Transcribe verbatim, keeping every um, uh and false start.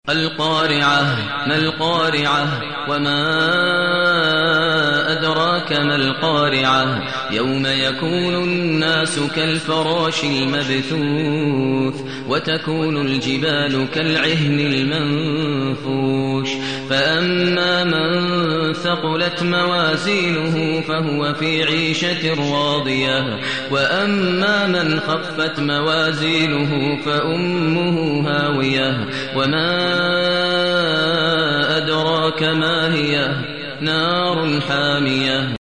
القارعة. ما القارعة وما أدراك ما القارعة يوم يكون الناس كالفراش المبثوث وتكون الجبال كالعهن المنفوش فأما من ثقلت موازينه فهو في عيشة راضية وأما من خفت موازينه فأمه هاوية وما أدراك ما هي نار حامية.